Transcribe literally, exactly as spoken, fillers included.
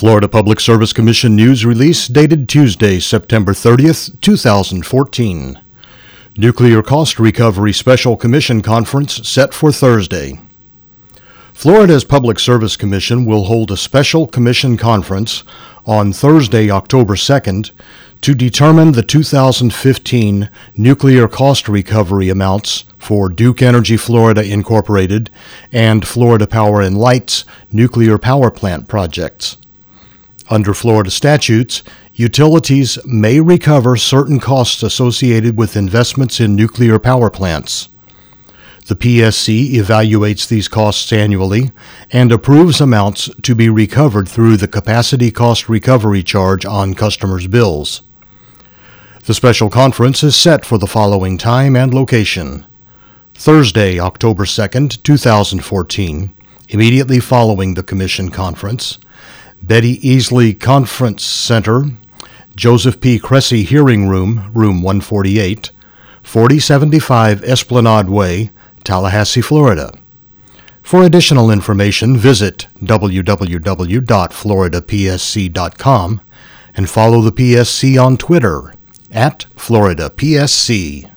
Florida Public Service Commission news release dated Tuesday, September thirtieth, two thousand fourteen. Nuclear Cost Recovery Special Commission Conference set for Thursday. Florida's Public Service Commission will hold a special commission conference on Thursday, October second, to determine the two thousand fifteen nuclear cost recovery amounts for Duke Energy Florida Incorporated and Florida Power and Light's nuclear power plant projects. Under Florida statutes, utilities may recover certain costs associated with investments in nuclear power plants. The P S C evaluates these costs annually and approves amounts to be recovered through the Capacity Cost Recovery Charge on customers' bills. The special conference is set for the following time and location: Thursday, October second, two thousand fourteen, immediately following the Commission conference, Betty Easley Conference Center, Joseph P. Cressy Hearing Room, Room one forty-eight, forty seventy-five Esplanade Way, Tallahassee, Florida. For additional information, visit w w w dot florida p s c dot com and follow the P S C on Twitter at Florida P S C.